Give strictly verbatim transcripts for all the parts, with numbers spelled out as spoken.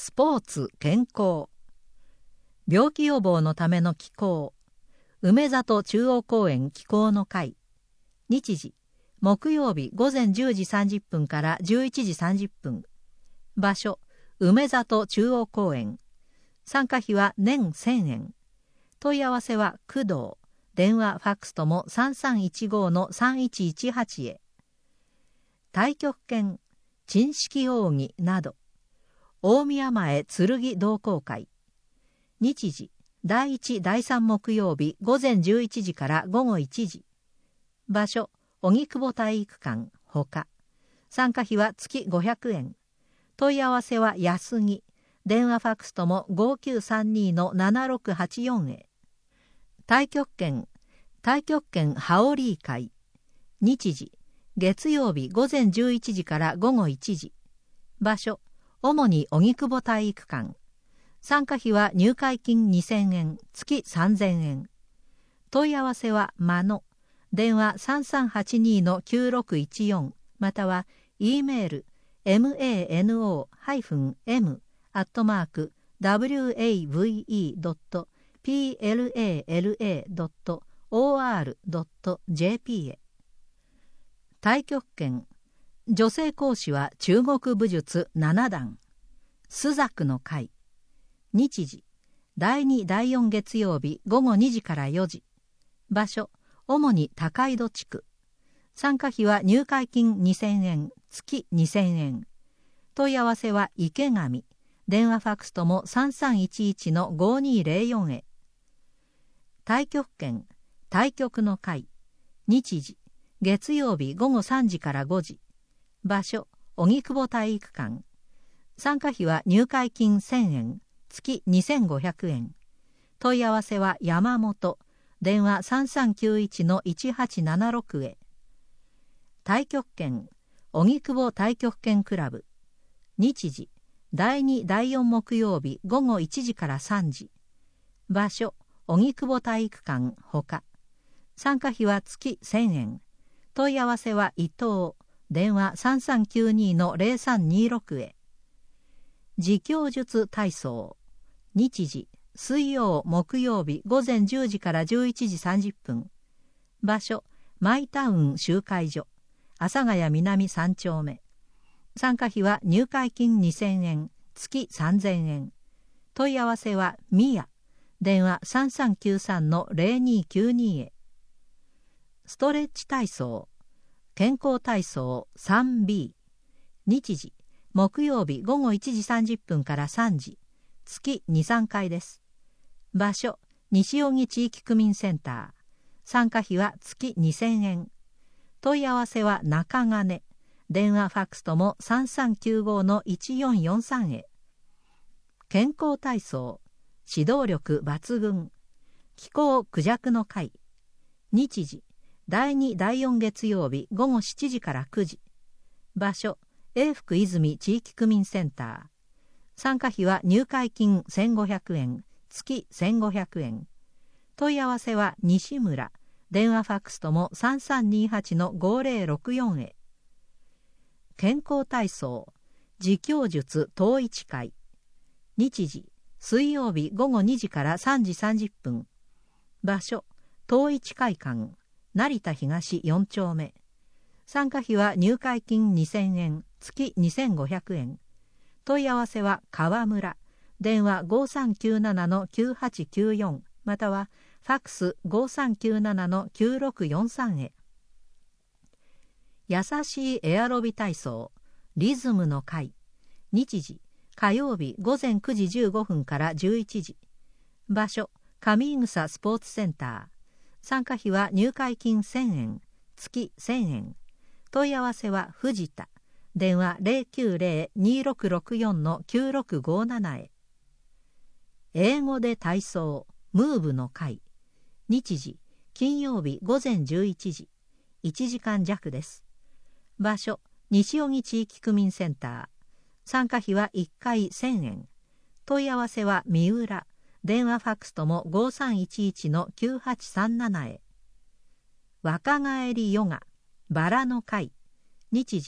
スポーツ健康、病気予防のための気候、梅里中央公園気候の会。日時、木曜日午前じゅうじさんじゅっぷんからじゅういちじさんじゅっぷん。場所、梅里中央公園。参加費は年せんえん。問い合わせは工藤。電話、ファックスともさんさんいちごのさんいちいちはちへ。太極拳、珍式奥義など。大宮前剣同好会。日時、だいいち、だいさん木曜日午前じゅういちじから午後いちじ。場所、荻窪体育館ほか。参加費は月ごひゃくえん。問い合わせは安木。電話ファックスともごきゅうさんにのななろくはちよんへ。太極拳、太極拳羽織会。日時、月曜日午前じゅういちじから午後いちじ。場所、主に荻窪体育館。参加費は入会金にせんえん、月さんぜんえん。問い合わせはまの。電話さんさんはちにのきゅうろくいちよん、または E メール エムエーエヌオーエム アットマーク ダブリューエーブイイードットピーエルエーエルエードットオーアールドットジェーピー へ。太極拳、女性講師は中国武術ななだん。朱雀の会。日時、だいに、だいよん月曜日午後にじからよじ。場所、主に高井戸地区。参加費は入会金にせんえん、月にせんえん。問い合わせは池上。電話ファックスともさんさんいちいちのごにーぜろよんへ。太極拳、太極の会。日時、月曜日午後さんじからごじ。場所、荻窪体育館。参加費は入会金せんえん、月にせんごひゃくえん。問い合わせは山本。電話さんさんきゅういちのいちはちななろくへ。太極拳、荻窪太極拳クラブ。日時、だいに、だいよん木曜日午後いちじからさんじ。場所、荻窪体育館ほか。参加費は月せんえん。問い合わせは伊藤。電話さんさんきゅうにのぜろさんにろくへ。自供術体操。日時、水曜、木曜日午前じゅうじからじゅういちじさんじゅっぷん。場所、マイタウン集会所。阿佐ヶ谷南さん丁目。参加費は入会金にせんえん、月さんぜんえん。問い合わせはミヤ。電話さんさんきゅうさんのぜろにきゅうにへ。ストレッチ体操。健康体操 スリービー。日時、木曜日午後いちじさんじゅっぷんからさんじ。月に、さんかいです。場所、西荻地域区民センター。参加費は月にせんえん。問い合わせは中金。電話ファックスともさんさんきゅうごのいちよんよんさんへ。健康体操。指導力抜群。気候クジャクの会。日時、だいに、だいよん月曜日午後しちじからくじ。場所、永福泉地域区民センター。参加費は入会金せんごひゃくえん、月せんごひゃくえん。問い合わせは西村。電話ファックスともさんさんにはちのごぜろろくよんへ。健康体操。自供術統一会。日時、水曜日午後にじからさんじさんじゅっぷん。場所、統一会館。成田東よん丁目。参加費は入会金にせんえん、月にせんごひゃくえん。問い合わせは川村。電話ごさんきゅうななのきゅうはちきゅうよん、またはファックスごさんきゅうななのきゅうろくよんさんへ。優しいエアロビ体操。リズムの会。日時、火曜日午前くじじゅうごふんからじゅういちじ。場所、上井草スポーツセンター。参加費は入会金せんえん、月せんえん。問い合わせは藤田。電話ぜろきゅうぜろにろくろくよんのきゅうろくごななへ。英語で体操、ムーブの会。日時、金曜日午前じゅういちじ。いちじかん弱です。場所、西荻地域区民センター。参加費はいっかいせんえん。問い合わせは三浦。電話ファックスともごさんいちいちのきゅうはちさんななへ。若返りヨガ、バラの会。日時、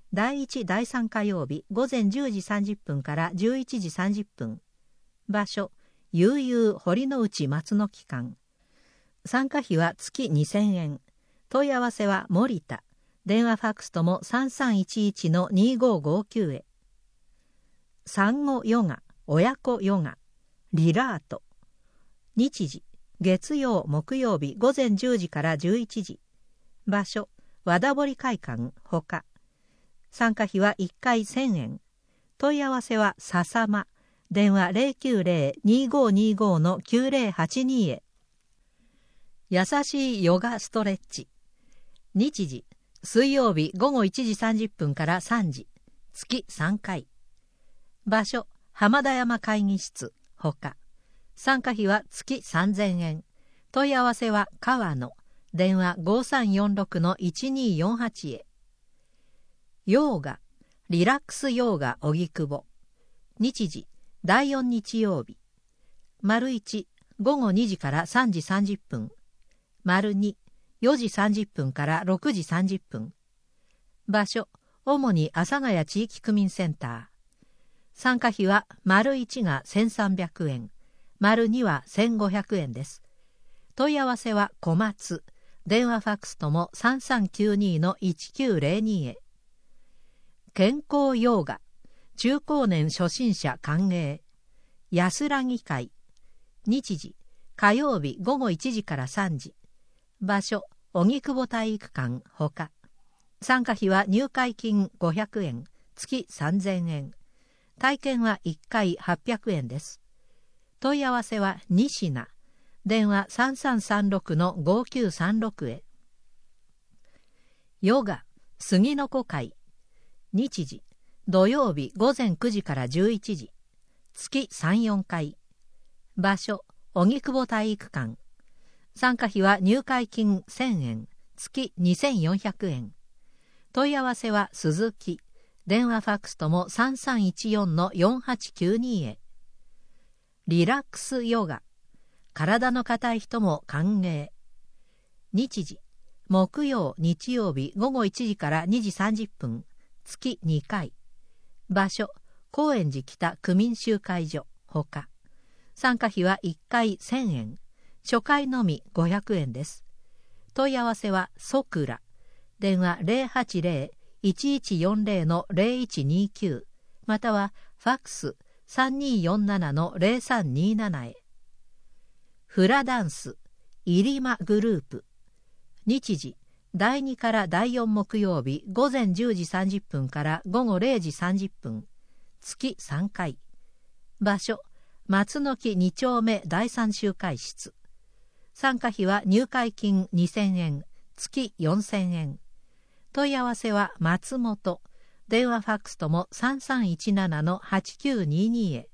だいいち、だいさん火曜日午前じゅうじさんじゅっぷんからじゅういちじさんじゅっぷん。場所、悠々堀之内松の機関。参加費は月にせんえん。問い合わせは森田。電話ファックスともさんさんいちいちのにごごきゅうへ。産後ヨガ、親子ヨガ、リラート。日時、月曜木曜日午前じゅうじからじゅういちじ。場所、和田堀会館ほか。参加費はいっかいせんえん。問い合わせはささま。電話 ゼロきゅうゼロ にごにご のきゅうゼロはちに へ。優しいヨガストレッチ。日時、水曜日午後いちじさんじゅっぷんからさんじ。月さんかい。場所、浜田山会議室ほか。参加費は月さんぜんえん。問い合わせは川野。電話 ごさんよんろく のいちによんはち へ。ヨーガ、リラックスヨーガ荻窪。日時、だいよん日曜日。丸いち、午後にじからさんじさんじゅっぷん。丸に、よじさんじゅっぷんからろくじさんじゅっぷん。場所、主に阿佐ヶ谷地域区民センター。参加費は丸いちがせんさんびゃくえん、丸にはせんごひゃくえんです。問い合わせは小松。電話ファックスともさんさんきゅうにのいちきゅうゼロにへ。健康ヨーガ、中高年初心者歓迎。安らぎ会。日時、火曜日午後いちじからさんじ。場所、荻窪体育館ほか。参加費は入会金ごひゃくえん、月さんぜんえん。体験はいっかいはっぴゃくえんです。問い合わせは西名。電話さんさんさんろくのごきゅうさんろくへ。ヨガ、杉の子会。日時、土曜日午前くじからじゅういちじ。月さん、よんかい。場所、荻窪体育館。参加費は入会金せんえん、月にせんよんひゃくえん。問い合わせは鈴木。電話ファックスともさんさんいちよんのよんはちきゅうにへ。リラックスヨガ。体の硬い人も歓迎。日時、木曜、日曜日午後いちじからにじさんじゅっぷん。月にかい。場所、高円寺北区民集会所ほか。参加費はいっかいせんえん。初回のみごひゃくえんです。問い合わせはソクラ。電話 ゼロはちゼロ いちいちよんゼロのゼロいちにきゅう。またはファックスさんにーよんななのゼロさんにーななへ。フラダンス、イリマグループ。日時、だいにからだいよん木曜日午前じゅうじさんじゅっぷんから午後れいじさんじゅっぷん。月さんかい。場所、松の木に丁目だいさん集会室。参加費は入会金にせんえん、月よんせんえん。問い合わせは松本。電話ファックスともさんさんいちななのはちきゅうににへ。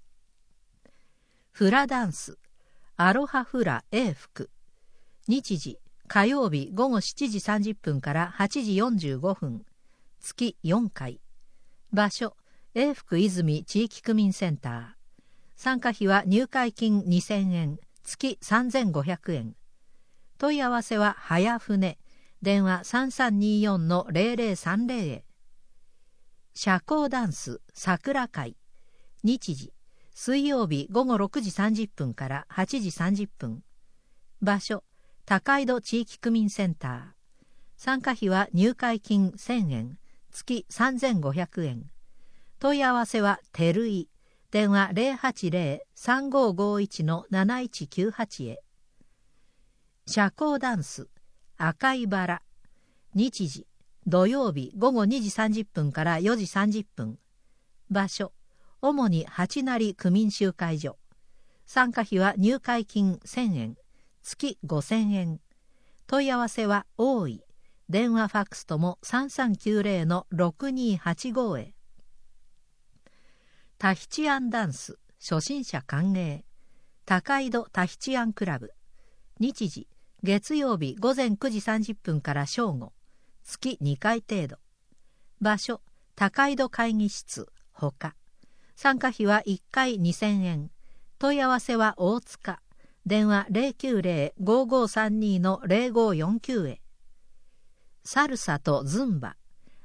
フラダンス、アロハフラ英福。日時、火曜日午後しちじさんじゅっぷんからはちじよんじゅうごふん。月よんかい。場所、英福泉地域区民センター。参加費は入会金にせんえん、月さんぜんごひゃくえん。問い合わせは早船。電話さんさんにーよんのゼロゼロさんゼロへ。社交ダンス桜会。日時、水曜日午後ろくじさんじゅっぷんからはちじさんじゅっぷん。場所、高井戸地域区民センター。参加費は入会金せんえん、月さんぜんごひゃくえん。問い合わせは照井。電話 ゼロはちゼロ さんごごいちのなないちきゅうはちへ。社交ダンス赤いバラ。日時、土曜日午後にじさんじゅっぷんからよじさんじゅっぷん。場所、主に八成区民集会所。参加費は入会金せんえん、月ごせんえん。問い合わせは多い。電話ファックスともさんさんきゅうゼロのろくにーはちごへ。タヒチアンダンス初心者歓迎。高井戸タヒチアンクラブ。日時、月曜日午前くじさんじゅっぷんから正午。月にかい程度。場所、高井戸会議室ほか。参加費はいっかいにせんえん。問い合わせは大塚。電話 ゼロきゅうゼロ ごごさんにのゼロごよんきゅうへ。サルサとズンバ。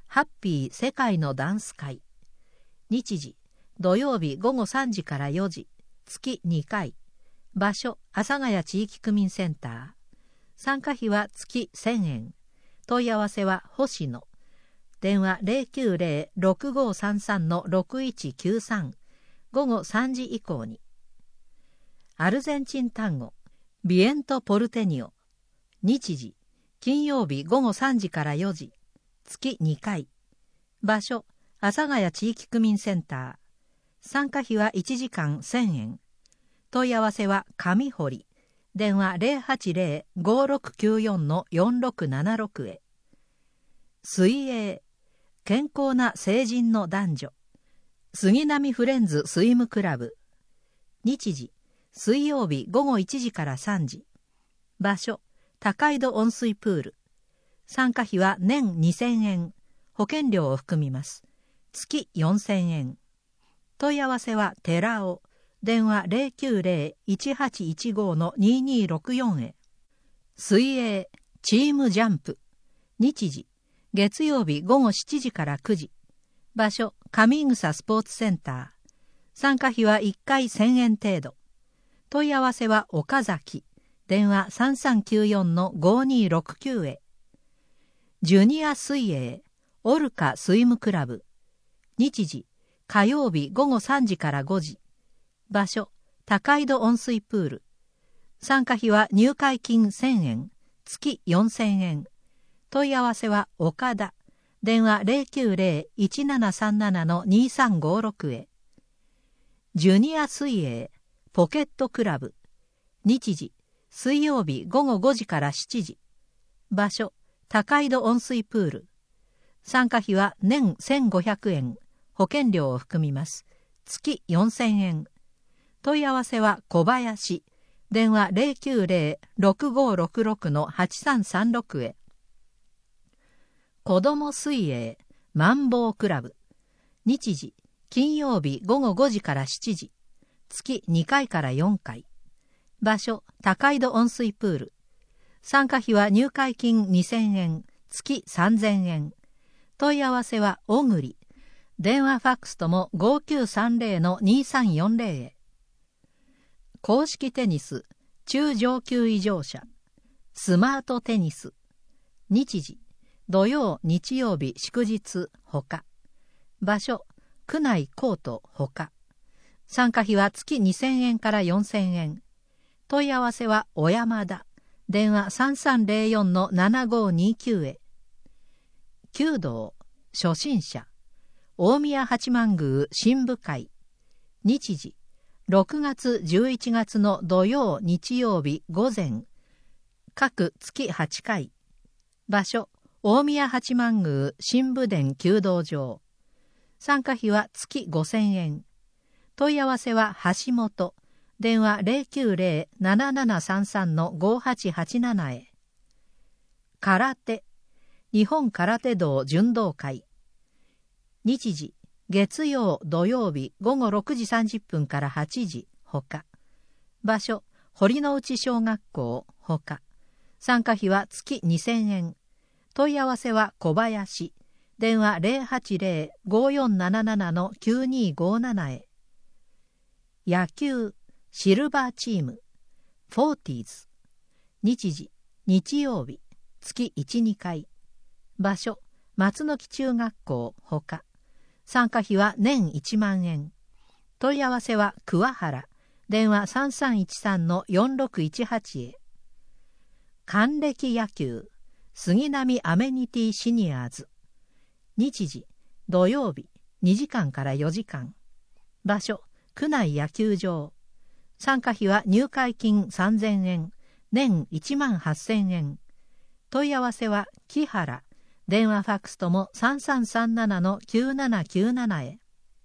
ハッピー世界のダンス会。日時、土曜日午後さんじからよじ、月にかい。場所、阿佐ヶ谷地域区民センター。参加費は月せんえん。問い合わせは星野。電話 ゼロきゅうゼロ ろくごさんさん ろくいちきゅうさん。午後さんじ以降に。アルゼンチン単語、ビエントポルテニオ。日時、金曜日午後さんじからよじ、月にかい。場所、阿佐ヶ谷地域区民センター。参加費はいちじかんせんえん。問い合わせは上堀。電話 ゼロはちゼロ ごろくきゅうよん よんろくななろく へ。水泳、健康な成人の男女。杉並フレンズスイムクラブ。日時、水曜日午後いちじからさんじ。場所、高井戸温水プール。参加費は年にせんえん。保険料を含みます。月よんせんえん。問い合わせは寺尾。電話 ゼロきゅうゼロ いちはちいちご ににろくよん へ。水泳、チームジャンプ。日時、月曜日午後しちじからくじ。場所、上草スポーツセンター。参加費はいっかいせんえん程度。問い合わせは岡崎。電話 さんさんきゅうよん ごにろくきゅう へ。ジュニア水泳、オルカスイムクラブ。日時、火曜日午後さんじからごじ。場所、高井戸温水プール。参加費は入会金せんえん、月よんせんえん。問い合わせは岡田。電話 ゼロきゅうゼロ いちななさんなな にさんごろく へ。ジュニア水泳、ポケットクラブ。日時、水曜日午後ごじからしちじ。場所、高井戸温水プール。参加費は年せんごひゃくえん。保険料を含みます。月よんせんえん。問い合わせは小林。電話 ゼロきゅうゼロ ろくごろくろく はちさんさんろく へ。子ども水泳、マンボウクラブ。日時、金曜日午後ごじからしちじ。月にかいからよんかい。場所、高井戸温水プール。参加費は入会金にせんえん、月さんぜんえん。問い合わせは小栗。電話ファックスとも ごきゅうさんゼロ にさんよんゼロ へ。公式テニス、中上級以上者。スマートテニス。日時、土曜、日曜日、祝日、ほか。場所、区内コート、ほか。参加費は月にせんえんからよんせんえん。問い合わせは小山田。電話 さんさんゼロよん ななごにきゅう へ。弓道、初心者。大宮八幡宮神武会。日時、ろくがつじゅういちがつの土曜、日曜日午前。各月はちかい。場所、大宮八幡宮神武殿弓道場。参加費は月ごせんえん。問い合わせは橋本。電話 ゼロきゅうゼロ ななななさんさん ごはちはちなな へ。空手、日本空手道純同会。日時、月曜、土曜日午後ろくじさんじゅっぷんからはちじ、ほか。場所、堀之内小学校、ほか。参加費は月にせんえん。問い合わせは小林。電話 ゼロはちゼロ ごよんなななな きゅうにごなな へ。野球、シルバーチーム、フォーティーズ。日時、日曜日、月いち、にかい。場所、松の木中学校、ほか。参加費は年いちまんえん。問い合わせは桑原。電話 さんさんいちさん よんろくいちはち へ。還暦野球、杉並アメニティシニアーズ。日時、土曜日、にじかんからよじかん。場所、区内野球場。参加費は入会金さんぜんえん、年いちまんはっせんえん。問い合わせは木原。電話ファックスとも さんさんさんなな きゅうななきゅうなな へ。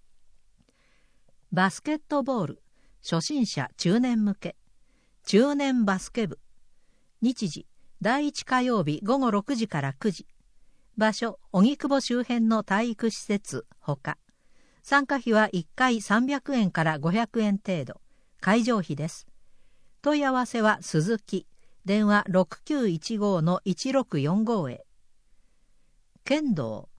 バスケットボール、初心者中年向け。中年バスケ部。日時、だいいち火曜日午後ろくじからくじ。場所、荻窪周辺の体育施設、ほか。参加費はいっかいさんびゃくえんからごひゃくえん程度。会場費です。問い合わせは鈴木。電話 ろくきゅういちご いちろくよんご へ。剣道、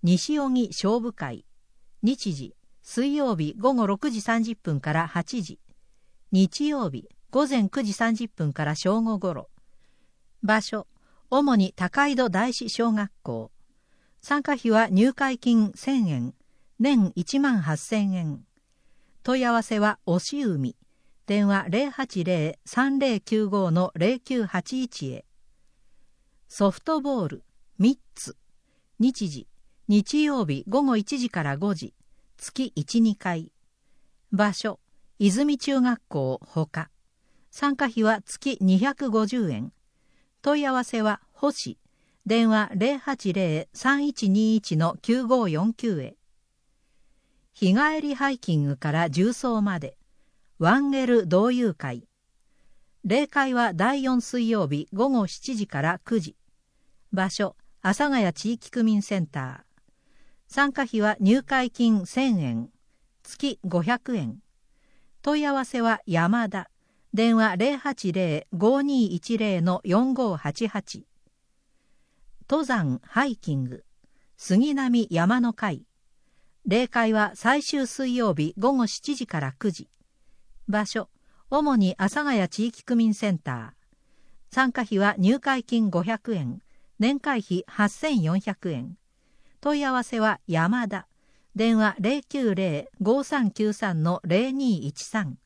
西荻勝負会。日時、水曜日午後ろくじさんじゅっぷんからはちじ。日曜日午前くじさんじゅっぷんから正午ごろ。場所、主に高井戸大師小学校。参加費は入会金せんえん、年いちまんはっせんえん。問い合わせは押し海。電話 ゼロはちゼロ さんゼロきゅうご のゼロきゅうはちいち へ。ソフトボールみっつ。日時、日曜日午後いちじからごじ。月いち、にかい。場所、泉中学校ほか。参加費は月にひゃくごじゅうえん。問い合わせは星。電話 ゼロはちゼロ さんいちにいち のきゅうごよんきゅう へ。日帰りハイキングから縦走まで。ワンエル同友会。例会はだいよん水曜日午後しちじからくじ。場所、阿佐ヶ谷地域区民センター。参加費は入会金せんえん。月ごひゃくえん。問い合わせは山田。電話 ゼロはちゼロ ごにいちゼロ のよんごはちはち。登山ハイキング。杉並山の会。例会は最終水曜日午後しちじからくじ。場所、主に阿佐ヶ谷地域区民センター。参加費は入会金ごひゃくえん。年会費はっせんよんひゃくえん。問い合わせは山田。電話 ゼロきゅうゼロ ごさんきゅうさん のゼロにいちさん。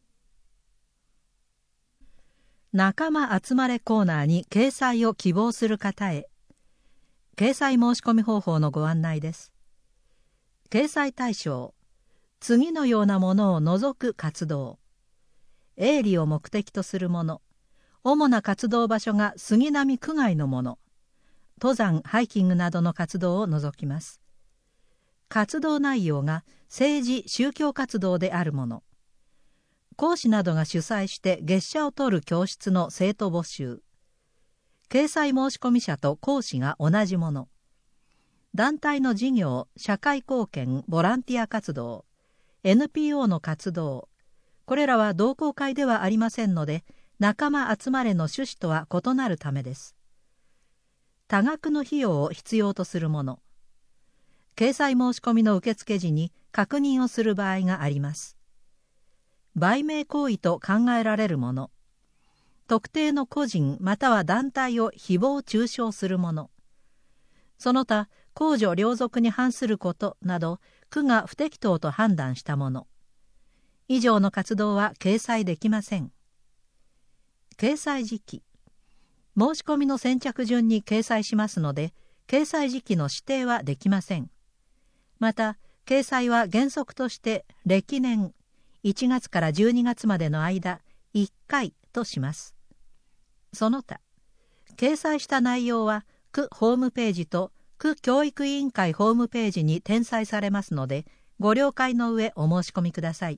仲間集まれコーナーに掲載を希望する方へ。掲載申し込み方法のご案内です。掲載対象、次のようなものを除く活動。営利を目的とするもの。主な活動場所が杉並区外のもの。登山、ハイキングなどの活動を除きます。活動内容が政治・宗教活動であるもの。講師などが主催して月謝を取る教室の生徒募集。掲載申込者と講師が同じもの。団体の事業、社会貢献、ボランティア活動、エヌピーオー の活動。これらは同好会ではありませんので、仲間集まれの趣旨とは異なるためです。多額の費用を必要とするもの。掲載申し込みの受付時に確認をする場合があります。売名行為と考えられるもの。特定の個人または団体を誹謗中傷するもの。その他、公序良俗に反することなど、区が不適当と判断したもの。以上の活動は掲載できません。掲載時期。申し込みの先着順に掲載しますので、掲載時期の指定はできません。また、掲載は原則として歴年いちがつからじゅうにがつまでの間いっかいとします。その他、掲載した内容は区ホームページと区教育委員会ホームページに転載されますので、ご了解の上お申し込みください。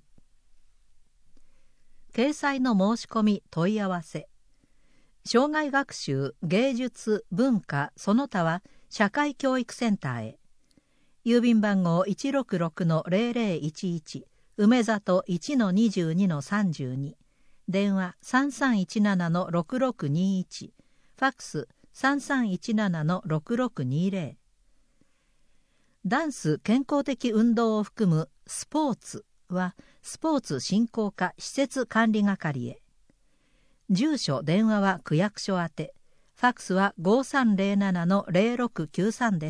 掲載の申し込み問い合わせ。生涯学習、芸術、文化、その他は社会教育センターへ。郵便番号 いちろくろくのゼロゼロいちいち、梅里 いちのにじゅうにのさんじゅうに、電話 さんさんいちななのろくろくにいち、ファックス さんさんいちななのろくろくにゼロ。ダンス健康的運動を含むスポーツはスポーツ振興課施設管理係へ。住所電話は区役所宛て、ファックスは ごさんゼロななのゼロろくきゅうさんです。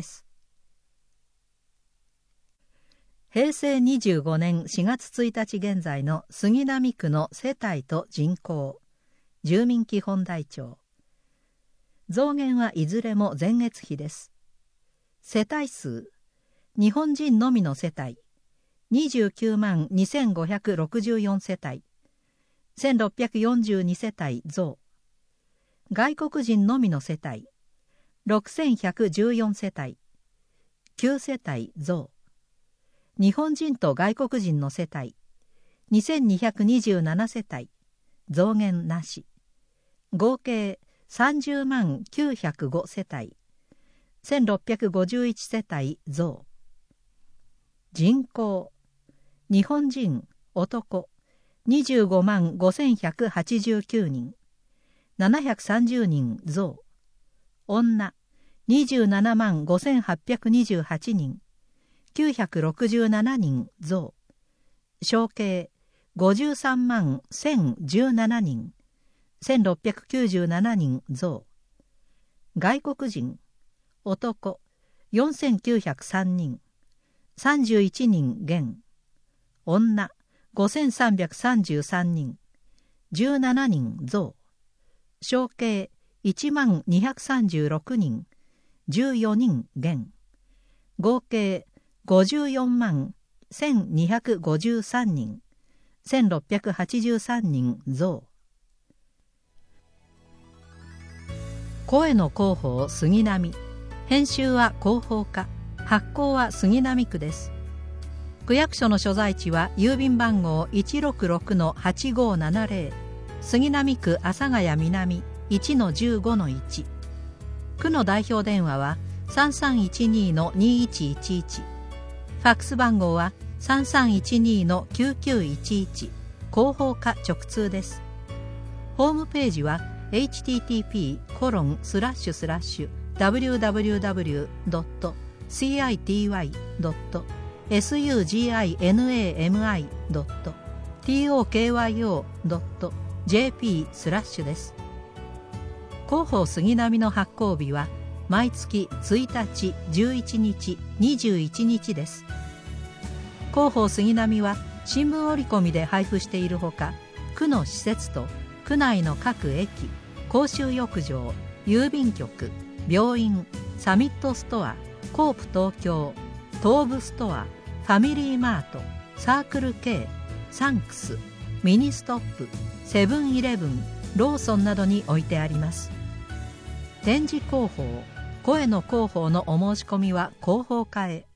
へいせいにじゅうごねんしがつついたち現在の杉並区の世帯と人口、住民基本台帳。増減はいずれも前月比です。世帯数、日本人のみの世帯、にじゅうきゅうまんにせんごひゃくろくじゅうよん世帯、せんろっぴゃくよんじゅうに世帯増。外国人のみの世帯、ろくせんひゃくじゅうよん世帯、きゅう世帯増。日本人と外国人の世帯、にせんにひゃくにじゅうなな世帯、増減なし。合計さんじゅうまんきゅうひゃくご世帯、せんろっぴゃくごじゅういち世帯増。人口、日本人、男、にじゅうごまんごせんひゃくはちじゅうきゅうにん、ななひゃくさんじゅうにん増。女、 にじゅうななまんごせんはっぴゃくにじゅうはちにん、きゅうひゃくろくじゅうななにん増。承継ごじゅうさんまんせんじゅうななにん、せんろっぴゃくきゅうじゅうななにん増。外国人、男よんせんきゅうひゃくさんにん、さんじゅういちにん減。女ごせんさんびゃくさんじゅうさんにん、じゅうななにん増。承継いちまんにひゃくさんじゅうろくにん、じゅうよにん減。合計ごじゅうよんまんせんにひゃくごじゅうさんにん、せんろっぴゃくはちじゅうさんにん増。声の広報杉並、編集は広報課、発行は杉並区です。区役所の所在地は郵便番号 いちろくろくのはちごーななぜろ、杉並区阿佐ヶ谷南 いちのじゅうごのいち。区の代表電話は さんさんいちにのにいちいちいち。ファックス番号は さんさんいちにのきゅうきゅういちいち、広報課直通です。ホームページは エイチティーティーピーコロンスラッシュスラッシュダブリューダブリューダブリュードットシーアイティーワイドットエスユージーアイエヌエーエムアイドットティーオーケーワイオードットジェーピースラッシュです。広報杉並の発行日は毎月ついたち、じゅういちにち、にじゅういちにちです。広報杉並は新聞折り込みで配布しているほか、区の施設と区内の各駅、公衆浴場、郵便局、病院、サミットストア、コープ東京、東武ストア、ファミリーマート、サークル K、サンクス、ミニストップ、セブンイレブン、ローソンなどに置いてあります。展示広報、声の広報のお申し込みは広報課へ。